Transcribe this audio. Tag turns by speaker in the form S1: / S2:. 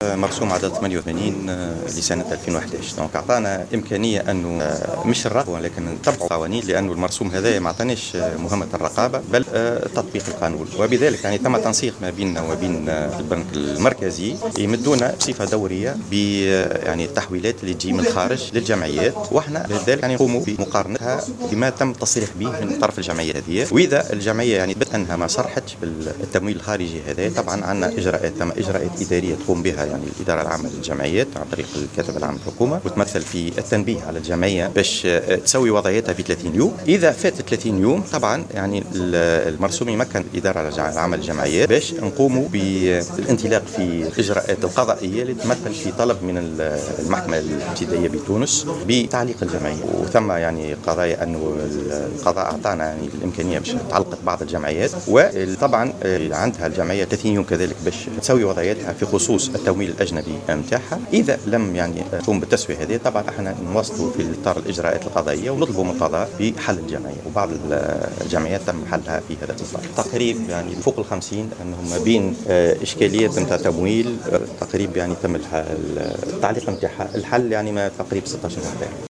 S1: مرسوم عدد 88 لسنة 2011. دونك أعطانا إمكانية أنه مش الرقابة ولكن نتبع القوانين، لأنه المرسوم هذا ما عطاناش مهمة الرقابة بل تطبيق القانون، وبذلك يعني تم تنسيق ما بيننا وبين البنك المركزي يمدونا بصفة دورية يعني التحويلات اللي تجي من الخارج للجمعيات، واحنا لذلك يعني نقوموا بمقارنتها بما تم التصريح به من طرف الجمعية هذه. وإذا الجمعية يعني بت أنها ما صرحتش بالتمويل الخارجي هذا، طبعا عندنا إجراءات إدارية تقوم بها يعني الإدارة العامة للجمعيات عن طريق الكاتب العام للحكومة، وتمثل في التنبيه على الجمعية باش تسوي وضعيتها في 30 يوم. إذا فات 30 يوم طبعا يعني المرسوم يمكن الإدارة العامة للجمعيات باش نقوموا بالانطلاق في الإجراءات القضائية اللي تمثل في طلب من المحكمة الابتدائية بتونس بتعليق الجمعية. وثم يعني قضايا أنه القضاء أعطانا يعني الإمكانية باش تعلقت بعض الجمعيات، وطبعا عندها الجمعية 30 يوم كذلك باش تسوي وضعيتها في خصوص التمويل الأجنبي متاعها. إذا لم يعني تقوم بالتسوية هذه طبعا احنا نواصلوا في إطار الإجراءات القضائية ونطلبوا من القضاء بحل الجمعية، وبعض الجمعيات تم حلها في هذا الإطار. تقريب يعني فوق ال50 أنهم ما بين إشكاليات نتاع تمويل تقريب يعني تم التعليق نتاعها، الحل يعني ما تقريب 16 واحد.